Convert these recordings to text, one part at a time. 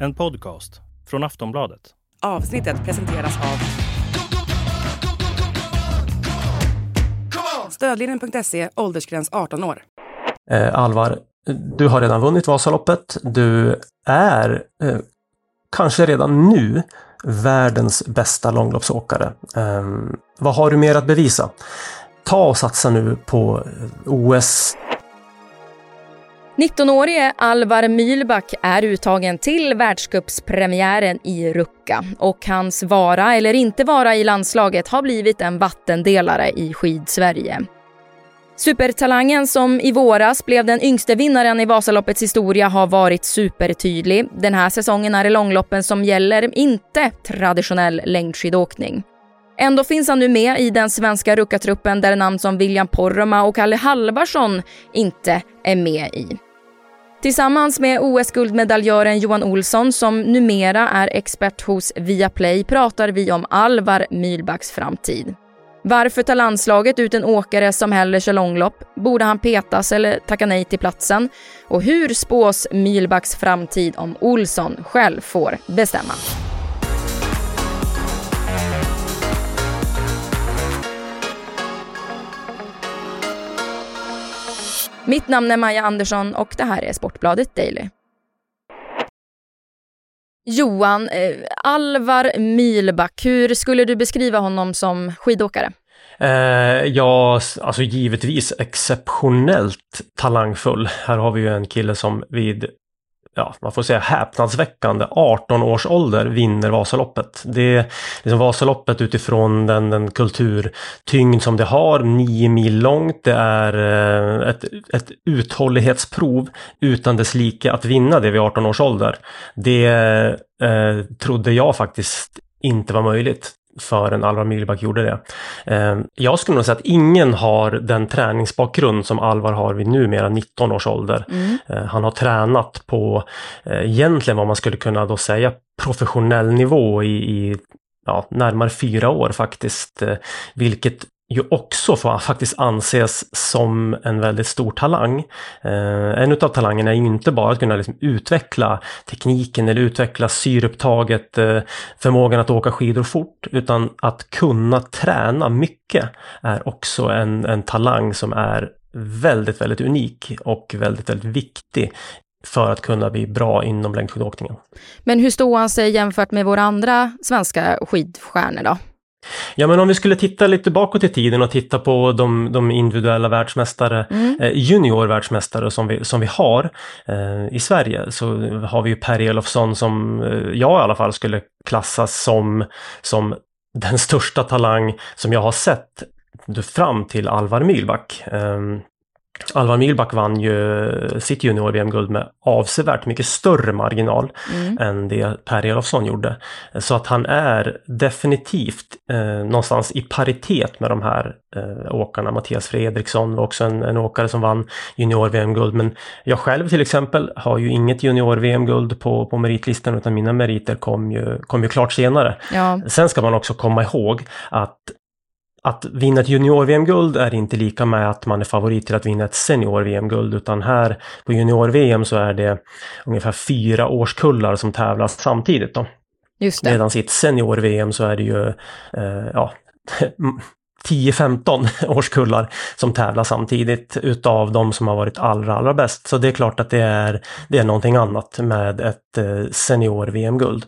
En podcast från Aftonbladet. Avsnittet presenteras av Stödlinjen.se, åldersgräns 18 år. Alvar, du har redan vunnit Vasaloppet. Du är kanske redan nu världens bästa långloppsåkare. Vad har du mer att bevisa? Ta och satsa nu på OS. 19-årige Alvar Mühlbach är uttagen till världscupspremiären i Ruka och hans vara eller inte vara i landslaget har blivit en vattendelare i skidsverige. Supertalangen som i våras blev den yngste vinnaren i Vasaloppets historia har varit supertydlig. Den här säsongen är det långloppen som gäller, inte traditionell längdskidåkning. Ändå finns han nu med i den svenska Ruka-truppen där namn som William Poromaa och Kalle Halvarsson inte är med i. Tillsammans med OS-guldmedaljören Johan Olsson som numera är expert hos Viaplay pratar vi om Alvar Mühlbachs framtid. Varför tar landslaget ut en åkare som hellre kör långlopp? Borde han petas eller tacka nej till platsen? Och hur spås Mühlbachs framtid om Olsson själv får bestämma? Mitt namn är Maja Andersson och det här är Sportbladet Daily. Johan, Alvar Mühlbach, hur skulle du beskriva honom som skidåkare? Ja, alltså givetvis exceptionellt talangfull. Här har vi ju en kille som vid, man får säga häpnadsväckande 18 års ålder vinner Vasaloppet. Det är liksom Vasaloppet utifrån den kulturtyngd som det har, 9 mil långt. Det är ett uthållighetsprov utan dess like att vinna det vid 18 års ålder. Det trodde jag faktiskt inte var möjligt förrän Alvar Mühlbach gjorde det. Jag skulle nog säga att ingen har den träningsbakgrund som Alvar har vid numera 19 års ålder. Han har tränat på egentligen vad man skulle kunna då säga professionell nivå i närmare 4 år faktiskt. Vilket ju också får faktiskt anses som en väldigt stor talang. En utav talangerna är ju inte bara att kunna liksom utveckla tekniken eller utveckla syreupptaget, förmågan att åka skidor fort, utan att kunna träna mycket är också en talang som är väldigt, väldigt unik och väldigt, väldigt viktig för att kunna bli bra inom längdskidåkningen. Men hur står han sig jämfört med våra andra svenska skidstjärnor då? Ja, men om vi skulle titta lite bakåt i tiden och titta på de individuella världsmästare, juniorvärldsmästare som vi har i Sverige, så har vi ju Per Elofsson som jag i alla fall skulle klassas som den största talang som jag har sett fram till Alvar Mühlbach. Alvar Mühlbach vann ju sitt junior-VM-guld med avsevärt mycket större marginal än det Per Elofsson gjorde. Så att han är definitivt någonstans i paritet med de här åkarna. Mattias Fredriksson var också en åkare som vann junior-VM-guld. Men jag själv till exempel har ju inget junior-VM-guld på meritlistan, utan mina meriter kom ju klart senare. Ja. Sen ska man också komma ihåg att vinna ett junior-VM-guld är inte lika med att man är favorit till att vinna ett senior-VM-guld, utan här på junior-VM så är det ungefär 4 årskullar som tävlas samtidigt då. Just det. Medan i ett senior-VM så är det ju 10-15 årskullar som tävlar samtidigt utav de som har varit allra bäst. Så det är klart att det är någonting annat med ett senior-VM-guld.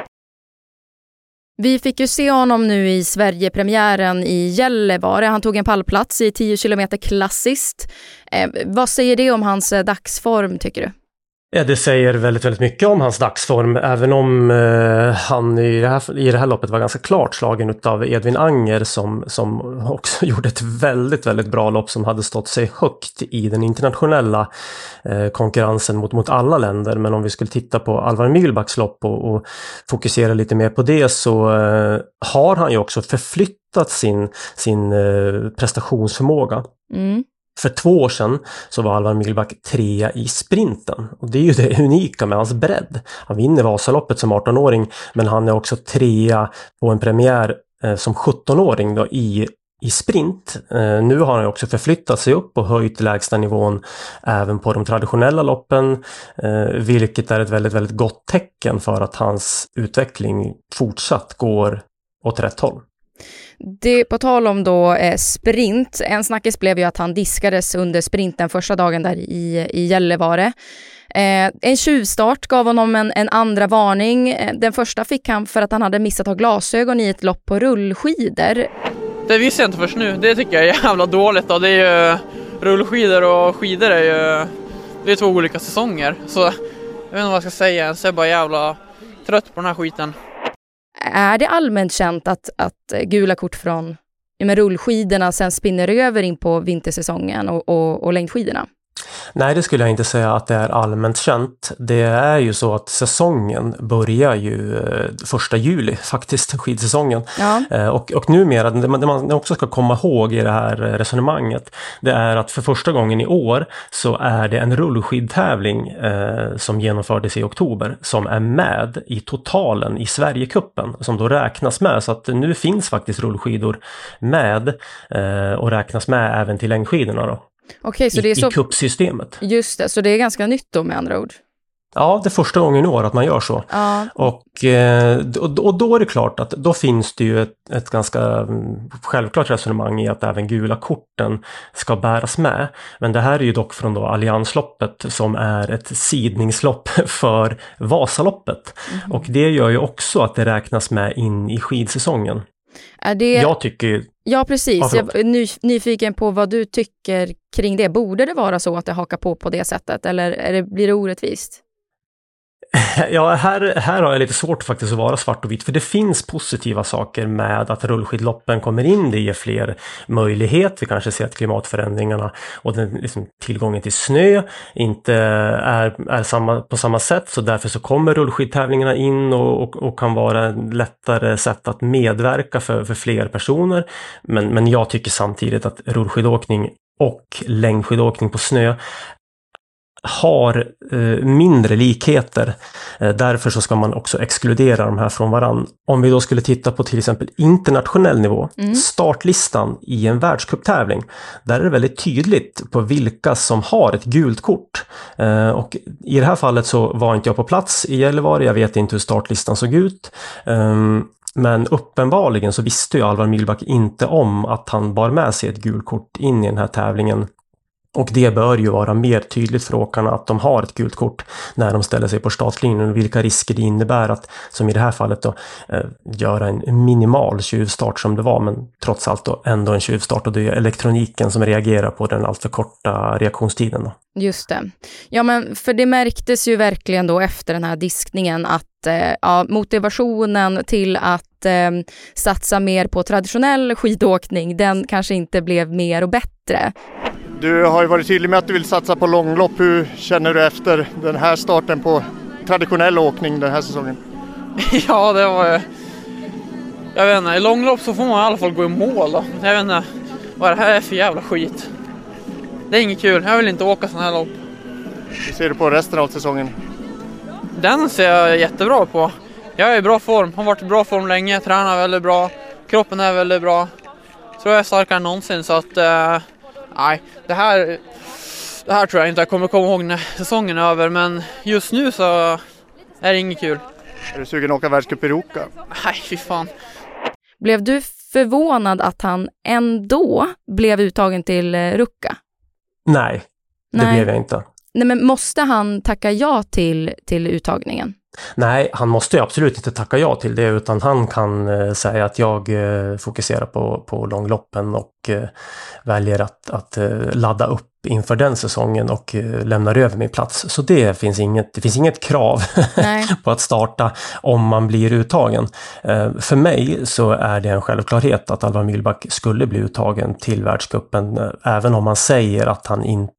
Vi fick ju se honom nu i Sverigepremiären i Gällivare. Han tog en pallplats i 10 kilometer klassiskt. Vad säger det om hans dagsform, tycker du? Ja, det säger väldigt, väldigt mycket om hans dagsform, även om han i det här loppet var ganska klart slagen utav Edvin Anger som också gjorde ett väldigt, väldigt bra lopp som hade stått sig högt i den internationella konkurrensen mot alla länder. Men om vi skulle titta på Alvar Mühlbachs lopp och fokusera lite mer på det, så har han ju också förflyttat sin prestationsförmåga. För 2 år sedan så var Alvar Mühlbach 3 i sprinten. Och det är ju det unika med hans bredd. Han vinner Vasaloppet som 18-åring, men han är också 3 på en premiär som 17-åring då i i sprint. Nu har han också förflyttat sig upp och höjt lägsta nivån även på de traditionella loppen, vilket är ett väldigt, väldigt gott tecken för att hans utveckling fortsatt går åt rätt håll. Det, på tal om då sprint, en snackis blev ju att han diskades under sprinten första dagen där i Gällivare. En tjuvstart gav honom en andra varning. Den första fick han för att han hade missat att ha glasögon i ett lopp på rullskidor. Det visste jag inte först nu. Det tycker jag är jävla dåligt då. Det är ju rullskidor och skidor det är 2 olika säsonger. Så jag vet inte vad jag ska säga. Jag är bara jävla trött på den här skiten. Är det allmänt känt att gula kort från rullskidorna sen spinner över in på vintersäsongen och längdskidorna? Nej, det skulle jag inte säga att det är allmänt känt. Det är ju så att säsongen börjar ju 1 juli faktiskt, skidsäsongen. Ja. Och numera, det man också ska komma ihåg i det här resonemanget, det är att för första gången i år så är det en rullskidtävling som genomfördes i oktober som är med i totalen i Sverigecupen som då räknas med. Så att nu finns faktiskt rullskidor med och räknas med även till längdskidorna då. Okej, så det är så... I cupsystemet. Just det, så det är ganska nytt då med andra ord. Ja, det är första gången i år att man gör så. Ja. Och då är det klart att då finns det ju ett ganska självklart resonemang i att även gula korten ska bäras med. Men det här är ju dock från då Alliansloppet som är ett sidningslopp för Vasaloppet. Mm. Och det gör ju också att det räknas med in i skidsäsongen. Är det... Jag tycker... Ja, precis. Jag är nyfiken på vad du tycker kring det. Borde det vara så att det hakar på det sättet? Eller blir det orättvist? Ja, här har jag lite svårt faktiskt att vara svart och vitt. För det finns positiva saker med att rullskidloppen kommer in. Det ger fler möjlighet. Vi kanske ser att klimatförändringarna och den, liksom, tillgången till snö inte är på samma sätt. Så därför så kommer rullskidtävlingarna in och kan vara en lättare sätt att medverka för fler personer. Men jag tycker samtidigt att rullskidåkning och längdskidåkning på snö har mindre likheter. Därför så ska man också exkludera de här från varann. Om vi då skulle titta på till exempel internationell nivå, startlistan i en världscuptävling, där är det väldigt tydligt på vilka som har ett gult kort. Och i det här fallet så var inte jag på plats i Gällivare, jag vet inte hur startlistan såg ut. Men uppenbarligen så visste ju Alvar Mühlback inte om att han bar med sig ett gult kort in i den här tävlingen. Och det bör ju vara mer tydligt för åkarna att de har ett gult kort när de ställer sig på startlinjen och vilka risker det innebär att, som i det här fallet då, göra en minimal tjuvstart som det var, men trots allt då ändå en tjuvstart, och det är elektroniken som reagerar på den alltför korta reaktionstiden då. Just det. Ja, men för det märktes ju verkligen då efter den här diskningen att motivationen till att satsa mer på traditionell skidåkning, den kanske inte blev mer och bättre. Du har ju varit tydlig med att du vill satsa på långlopp. Hur känner du efter den här starten på traditionell åkning den här säsongen? Ja, det var... Jag vet inte, i långlopp så får man i alla fall gå i mål då. Jag vet inte vad det här är för jävla skit. Det är inget kul, jag vill inte åka sån här lopp. Hur ser du på resten av säsongen? Den ser jag jättebra på. Jag är i bra form, har varit i bra form länge, tränar väldigt bra. Kroppen är väldigt bra. Tror jag är starkare än någonsin, så att... Nej, det här tror jag inte jag kommer komma ihåg när säsongen är över, men just nu så är det inget kul. Är du sugen att åka världscup i Ruka? Nej, fy fan. Blev du förvånad att han ändå blev uttagen till Ruka? Nej, det blev jag inte. Nej, men måste han tacka ja till uttagningen? Nej, han måste ju absolut inte tacka ja till det, utan han kan säga att jag fokuserar på långloppen och väljer att ladda upp inför den säsongen och lämnar över min plats. Så det finns inget krav på att starta om man blir uttagen. För mig så är det en självklarhet att Alvar Mühlback skulle bli uttagen till världscupen, även om man säger att han inte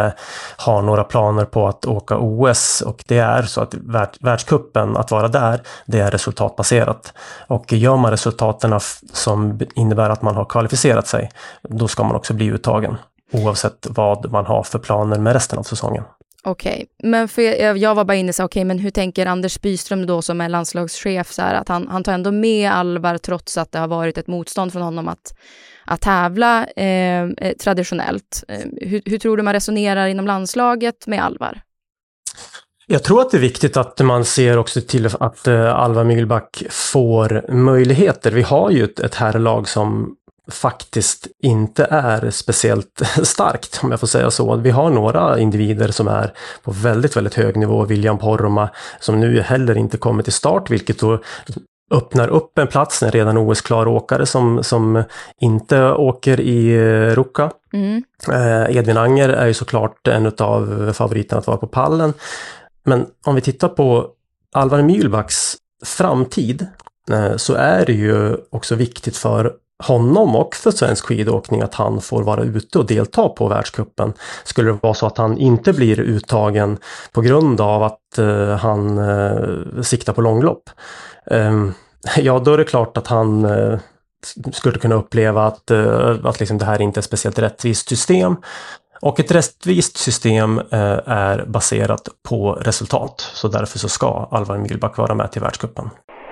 har några planer på att åka OS, och det är så att världscupen, att vara där, det är resultatbaserat, och gör man resultaten som innebär att man har kvalificerat sig, då ska man också bli uttagen oavsett vad man har för planer med resten av säsongen. Okej, men för jag var bara inne så men hur tänker Anders Byström då som är landslagschef så här, att han tar ändå med Alvar trots att det har varit ett motstånd från honom att tävla traditionellt. Hur tror du man resonerar inom landslaget med Alvar? Jag tror att det är viktigt att man ser också till att Alvar Myhlback får möjligheter. Vi har ju ett herrlag som faktiskt inte är speciellt starkt, om jag får säga så. Vi har några individer som är på väldigt, väldigt hög nivå. William Poromaa som nu heller inte kommer till start, vilket då öppnar upp en plats när redan OS-klar åkare som inte åker i Ruka. Edvin Anger är ju såklart en av favoriterna att vara på pallen. Men om vi tittar på Alvar Myhlbacks framtid så är det ju också viktigt för honom och för svensk skidåkning att han får vara ute och delta på världscupen. Skulle det vara så att han inte blir uttagen på grund av att han siktar på långlopp, ja då är det klart att han skulle kunna uppleva att liksom det här inte är ett speciellt rättvist system. Och ett rättvist system är baserat på resultat. Så därför så ska Alvar Myhlback vara med till världscupen.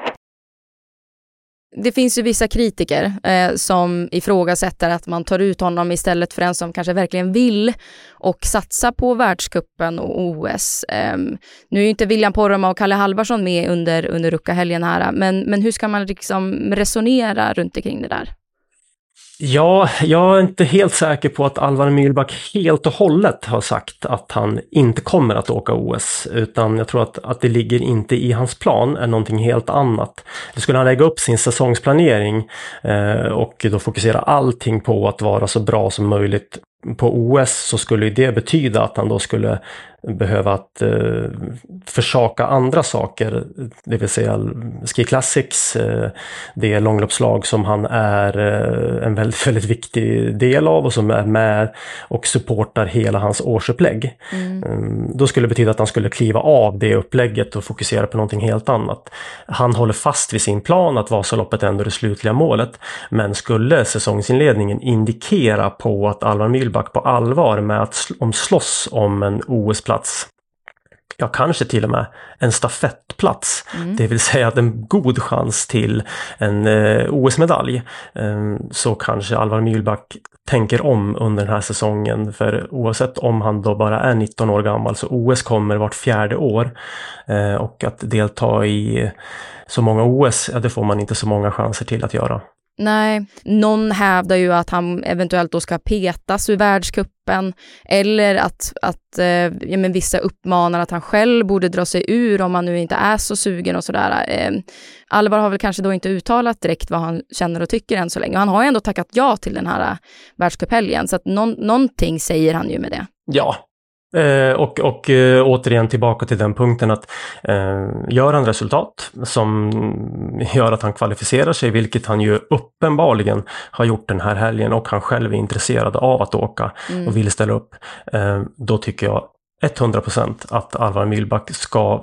Det finns ju vissa kritiker som ifrågasätter att man tar ut honom istället för en som kanske verkligen vill och satsa på världscupen och OS. Nu är ju inte William Poromaa och Kalle Halvarsson med under Ruka-helgen här, men hur ska man liksom resonera runt omkring det där? Ja, jag är inte helt säker på att Alvar Myhlback helt och hållet har sagt att han inte kommer att åka OS, utan jag tror att det ligger inte i hans plan, är någonting helt annat. Det skulle han lägga upp sin säsongsplanering och då fokusera allting på att vara så bra som möjligt på OS, så skulle det betyda att han då skulle behöva att försaka andra saker, det vill säga Ski Classics, det långloppslag som han är en väldigt, väldigt viktig del av och som är med och supportar hela hans årsupplägg. Då skulle det betyda att han skulle kliva av det upplägget och fokusera på någonting helt annat. Han håller fast vid sin plan att Vasaloppet ändå är det slutliga målet, men skulle säsongsinledningen indikera på att Alvar Myhlback på allvar med att slåss om en OS-plats, ja kanske till och med en stafettplats, det vill säga att en god chans till en OS-medalj, så kanske Alvar Myhlback tänker om under den här säsongen, för oavsett om han då bara är 19 år gammal så OS kommer vart 4:e år, och att delta i så många OS, ja, det får man inte så många chanser till att göra. Nej, någon hävdar ju att han eventuellt då ska petas ur världscupen, eller att vissa uppmanar att han själv borde dra sig ur om han nu inte är så sugen och sådär. Alvar har väl kanske då inte uttalat direkt vad han känner och tycker än så länge. Och han har ju ändå tackat ja till den här världscuphelgen, så att någonting säger han ju med det. Ja. Och återigen tillbaka till den punkten att gör han resultat som gör att han kvalificerar sig, vilket han ju uppenbarligen har gjort den här helgen, och han själv är intresserad av att åka och vill ställa upp, då tycker jag 100% att Alvar Myhlback ska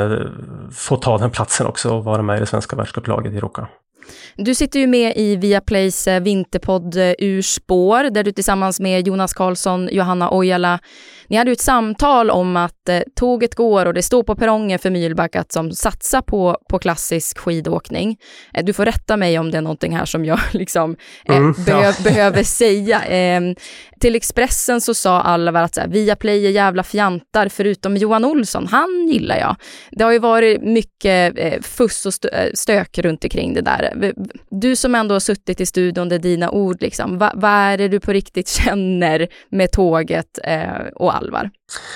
få ta den platsen också och vara med i det svenska världscuplaget i Ruka. Du sitter ju med i Viaplays vinterpodd Urspår, där du tillsammans med Jonas Karlsson, Johanna Ojala, ni hade ett samtal om att tåget går och det står på perrongen för Myhlback att som satsar på klassisk skidåkning. Du får rätta mig om det är någonting här som jag liksom behöver säga. Till Expressen så sa Alvar att Viaplay är jävla fjantar, förutom Johan Olsson, han gillar jag. Det har ju varit mycket fuss och stök runt omkring det där. Du som ändå har suttit i studion, det är dina ord liksom. Vad är det du på riktigt känner med tåget och Alvar?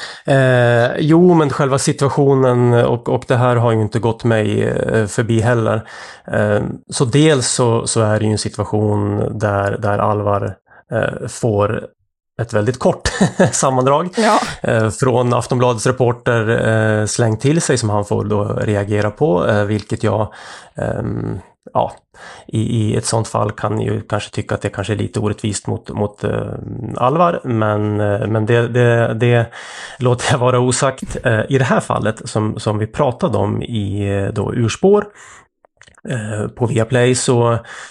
Jo, men själva situationen och det här har ju inte gått mig förbi heller. Så dels så är det ju en situation där Alvar får ett väldigt kort sammandrag från Aftonbladets reporter slängt till sig, som han får då reagera på, vilket jag i ett sånt fall kan ju kanske tycka att det kanske är lite orättvist mot Alvar, men det låter jag vara osagt. I det här fallet som vi pratade om i då Urspår på Viaplay, så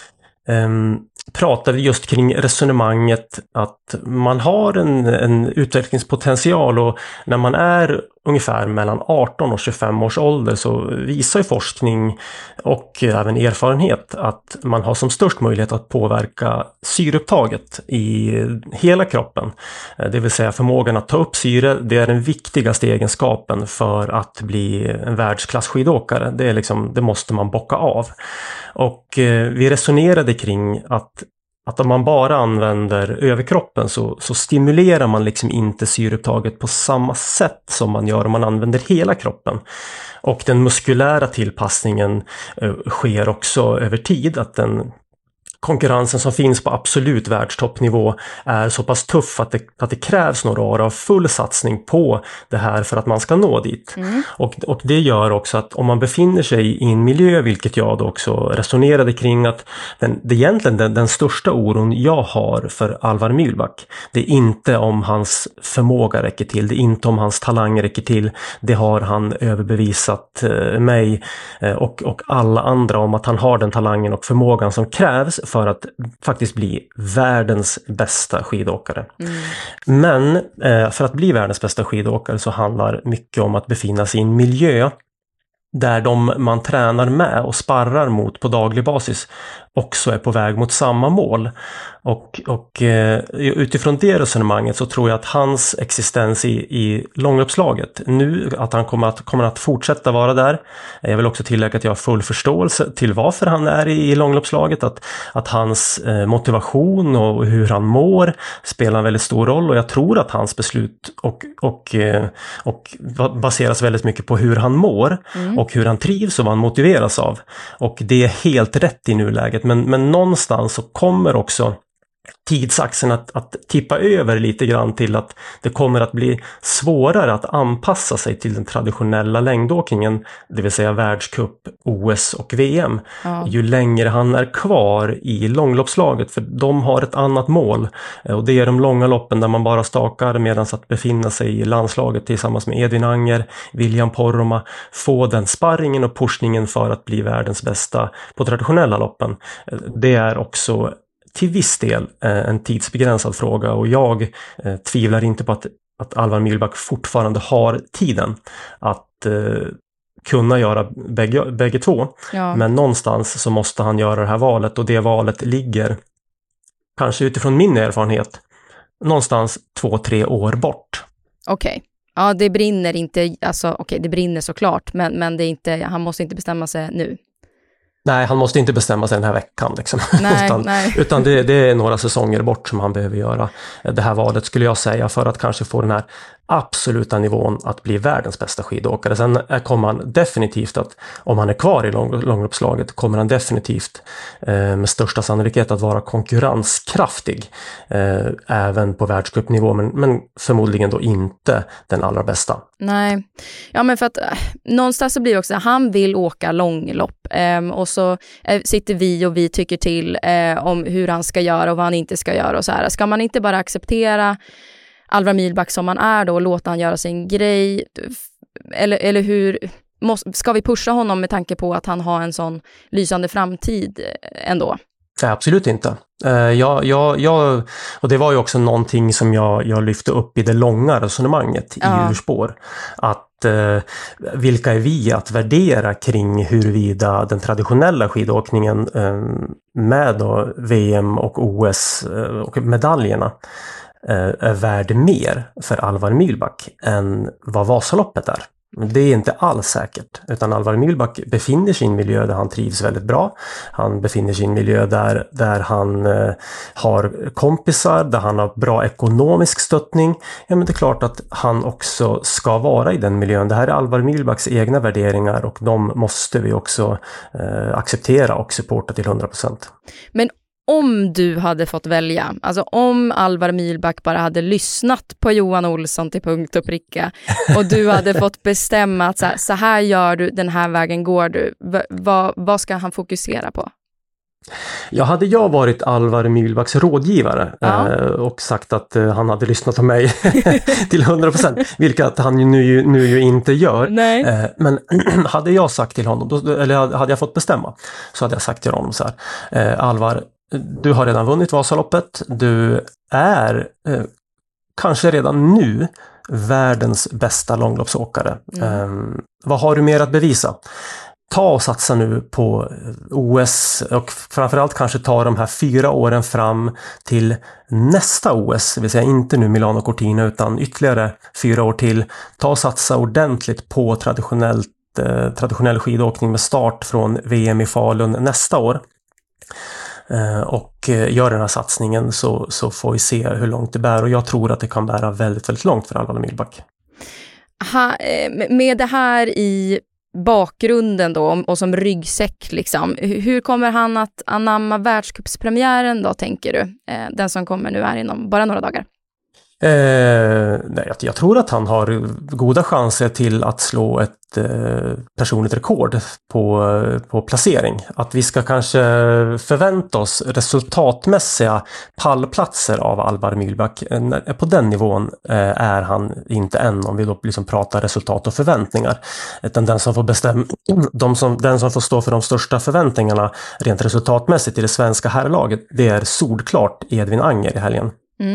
pratade vi just kring resonemanget att man har en utvecklingspotential, och när man är ungefär mellan 18 och 25 års ålder så visar ju forskning och även erfarenhet att man har som störst möjlighet att påverka syreupptaget i hela kroppen. Det vill säga förmågan att ta upp syre, det är den viktigaste egenskapen för att bli en världsklassskidåkare. Det är liksom, det måste man bocka av. Och vi resonerade kring att om man bara använder överkroppen så stimulerar man liksom inte syreupptaget på samma sätt som man gör om man använder hela kroppen. Och den muskulära tillpassningen sker också över tid, att den konkurrensen som finns på absolut världstoppnivå är så pass tuff att det krävs några år av full satsning på det här för att man ska nå dit. Och det gör också att om man befinner sig i en miljö, vilket jag då också resonerade kring, att den största oron jag har för Alvar Mühlbach, det är inte om hans förmåga räcker till, det är inte om hans talang räcker till, det har han överbevisat mig och alla andra om att han har den talangen och förmågan som krävs för att faktiskt bli världens bästa skidåkare. Men för att bli världens bästa skidåkare så handlar mycket om att befinna sig i en miljö där de man tränar med och sparrar mot på daglig basis också är på väg mot samma mål. Och utifrån det resonemanget så tror jag att hans existens i långloppslaget nu, att han kommer att fortsätta vara där. Jag vill också tillägga att jag har full förståelse till varför han är i långloppslaget, att hans motivation och hur han mår spelar en väldigt stor roll, och jag tror att hans beslut och baseras väldigt mycket på hur han mår och hur han trivs och vad han motiveras av. Och det är helt rätt i nuläget, men någonstans så kommer också tidsaxeln att tippa över lite grann till att det kommer att bli svårare att anpassa sig till den traditionella längdåkningen, det vill säga världscup, OS och VM. Ju längre han är kvar i långloppslaget, för de har ett annat mål, och det är de långa loppen där man bara stakar, medan att befinna sig i landslaget tillsammans med Edvin Anger, William Poromaa, få den sparringen och pushningen för att bli världens bästa på traditionella loppen. Det är också till viss del en tidsbegränsad fråga, och jag tvivlar inte på att Alvar Mühlbach fortfarande har tiden att kunna göra bägge två. Ja. Men någonstans så måste han göra det här valet, och det valet ligger, kanske utifrån min erfarenhet, någonstans 2-3 år bort. Okej. Ja, det brinner inte, alltså okej, det brinner såklart, men det är inte, han måste inte bestämma sig nu. Nej, han måste inte bestämma sig den här veckan liksom. Nej, utan det är några säsonger bort som han behöver göra det här valet, skulle jag säga, för att kanske få den här absoluta nivån att bli världens bästa skidåkare. Sen kommer han definitivt att, om han är kvar i långloppslaget, kommer han definitivt med största sannolikhet att vara konkurrenskraftig även på världscupnivå, men förmodligen då inte den allra bästa. Nej, ja, men för att någonstans så blir det också, han vill åka långlopp och så sitter vi tycker till om hur han ska göra och vad han inte ska göra och så här. Ska man inte bara acceptera Alvar Mühlbach som han är då och låta han göra sin grej, eller hur ska vi pusha honom med tanke på att han har en sån lysande framtid ändå? Nej, absolut inte. Och det var ju också någonting som jag lyfte upp i det långa resonemanget i Urspår. Att vilka är vi att värdera kring huruvida den traditionella skidåkningen med då VM och OS och medaljerna är värd mer för Alvar Mühlbach än vad Vasaloppet är. Det är inte alls säkert, utan Alvar Mühlbach befinner sig i en miljö där han trivs väldigt bra. Han befinner sig i en miljö där han har kompisar, där han har bra ekonomisk stöttning. Ja, men det är klart att han också ska vara i den miljön. Det här är Alvar Mühlbachs egna värderingar, och de måste vi också acceptera och supporta till 100%. Men om du hade fått välja, alltså om Alvar Mühlbach bara hade lyssnat på Johan Olsson till punkt och pricka, och du hade fått bestämma att så här gör du, den här vägen går du, vad ska han fokusera på? Hade jag varit Alvar Mühlbachs rådgivare och sagt att han hade lyssnat på mig till 100%, vilket han nu ju inte gör. Nej. Men hade jag sagt till honom, eller hade jag fått bestämma, så hade jag sagt till honom så här: Alvar, du har redan vunnit Vasaloppet. Du är kanske redan nu världens bästa långloppsåkare. Vad har du mer att bevisa? Ta och satsa nu på OS och framförallt kanske ta de här 4 åren fram till nästa OS, det vill säga inte nu Milano Cortina utan ytterligare 4 år till. Ta och satsa ordentligt på traditionell skidåkning med start från VM i Falun nästa år. Och gör den här satsningen så får vi se hur långt det bär, och jag tror att det kan bära väldigt, väldigt långt för Alvar Myhlback. Med det här i bakgrunden då och som ryggsäck liksom, hur kommer han att anamma världscupspremiären då, tänker du? Den som kommer nu här inom bara några dagar. Nej, jag tror att han har goda chanser till att slå ett personligt rekord på placering. Att vi ska kanske förvänta oss resultatmässiga pallplatser av Alvar Myhlback. På den nivån är han inte än, om vi då liksom pratar resultat och förväntningar. Utan den som får bestämma, den som får stå för de största förväntningarna rent resultatmässigt i det svenska herrlaget, det är solklart Edvin Anger i helgen.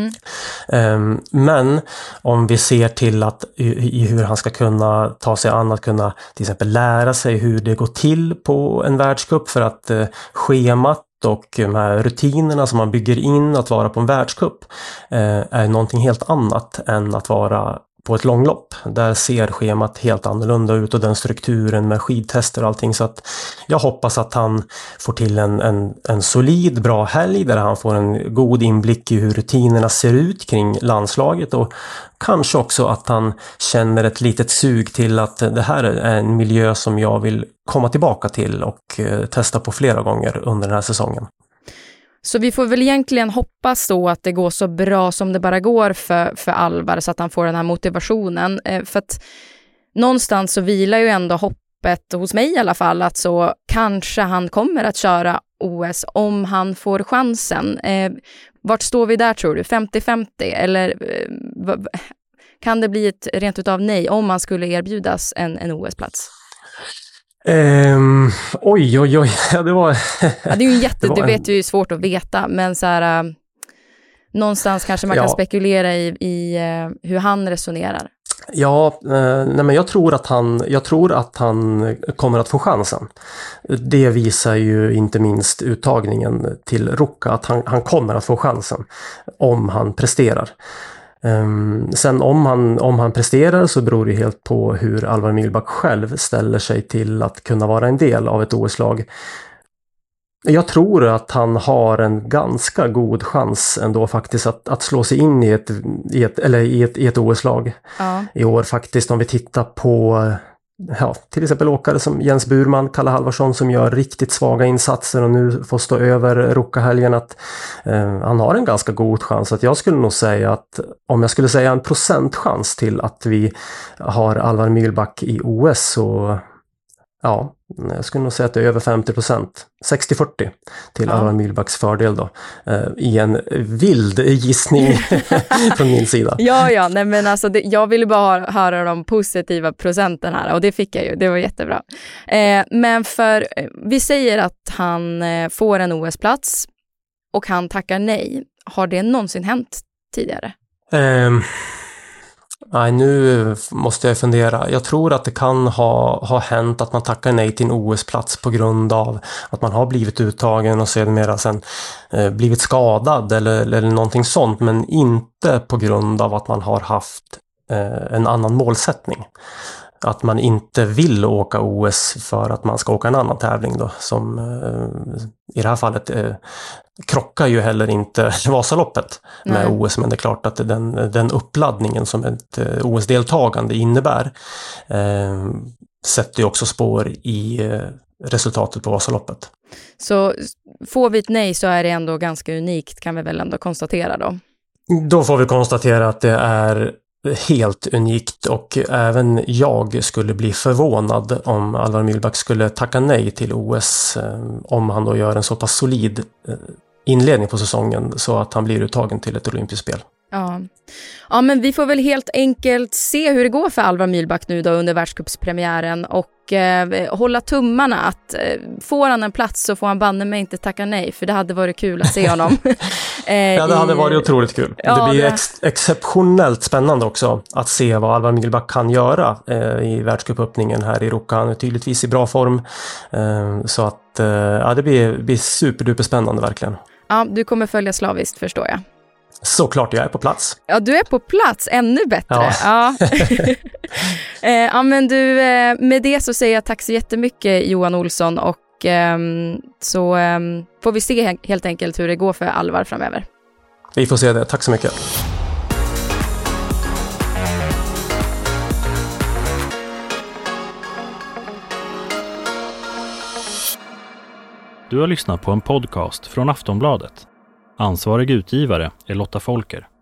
Men om vi ser till att i hur han ska kunna ta sig an att kunna till exempel lära sig hur det går till på en världscup, för att schemat och de här rutinerna som man bygger in att vara på en världscup är någonting helt annat än att vara på ett långlopp. Där ser schemat helt annorlunda ut, och den strukturen med skidtester och allting. Så att jag hoppas att han får till en solid, bra helg där han får en god inblick i hur rutinerna ser ut kring landslaget, och kanske också att han känner ett litet sug till att det här är en miljö som jag vill komma tillbaka till och testa på flera gånger under den här säsongen. Så vi får väl egentligen hoppas då att det går så bra som det bara går för Alvar, så att han får den här motivationen. För att någonstans så vilar ju ändå hoppet hos mig i alla fall att så kanske han kommer att köra OS om han får chansen. Vart står vi där, tror du? 50-50? Eller kan det bli ett rent utav nej om man skulle erbjudas en OS-plats? Oj, det var... Ja, det är ju du vet ju, svårt att veta, men så här, någonstans kanske man kan spekulera i hur han resonerar. Ja, nej, men jag tror att han kommer att få chansen. Det visar ju inte minst uttagningen till Ruka, att han kommer att få chansen om han presterar. Sen om han presterar så beror det helt på hur Alvar Myhlback själv ställer sig till att kunna vara en del av ett OS-lag. Jag tror att han har en ganska god chans ändå faktiskt att slå sig in i ett OS-lag i år faktiskt, om vi tittar på till exempel åkare som Jens Burman, Kalle Halvarsson, som gör riktigt svaga insatser och nu får stå över Ruka-helgen, att han har en ganska god chans. Att jag skulle nog säga att om jag skulle säga en procentchans till att vi har Alvar Myhlback i OS, så jag skulle nog säga att det är över 50%. 60-40 till Alvar Myhlbacks fördel då. I en vild gissning från min sida. Nej, men alltså jag ville bara höra de positiva procenten här, och det fick jag ju. Det var jättebra. Men vi säger att han får en OS-plats och han tackar nej. Har det någonsin hänt tidigare? Nej, nu måste jag fundera. Jag tror att det kan ha hänt att man tackar nej till en OS-plats på grund av att man har blivit uttagen och sedermera sen blivit skadad eller någonting sånt, men inte på grund av att man har haft en annan målsättning. Att man inte vill åka OS för att man ska åka en annan tävling då, som i det här fallet krockar ju heller inte Vasaloppet med OS, men det är klart att den uppladdningen som ett OS-deltagande innebär sätter ju också spår i resultatet på Vasaloppet. Så får vi ett nej så är det ändå ganska unikt, kan vi väl ändå konstatera då? Då får vi konstatera att det är helt unikt, och även jag skulle bli förvånad om Alvar Myhlback skulle tacka nej till OS om han då gör en så pass solid inledning på säsongen så att han blir uttagen till ett olympiskt spel. Ja, men vi får väl helt enkelt se hur det går för Alvar Myhlback nu då under världscupspremiären och hålla tummarna att får han en plats så får han banne mig inte tacka nej, för det hade varit kul att se honom. Ja, det hade varit otroligt kul. Ja, det blir exceptionellt spännande också att se vad Alvar Myhlback kan göra i världscupöppningen här i Ruka. Han är tydligtvis i bra form. Så att det blir superduper spännande verkligen. Ja, du kommer följa slaviskt, förstår jag. Såklart jag är på plats. Ja, du är på plats, ännu bättre. Ja. Ja, men du, med det så säger jag tack så jättemycket Johan Olsson och så får vi se helt enkelt hur det går för Alvar framöver. Vi får se det, tack så mycket. Du har lyssnat på en podcast från Aftonbladet. Ansvarig utgivare är Lotta Folker.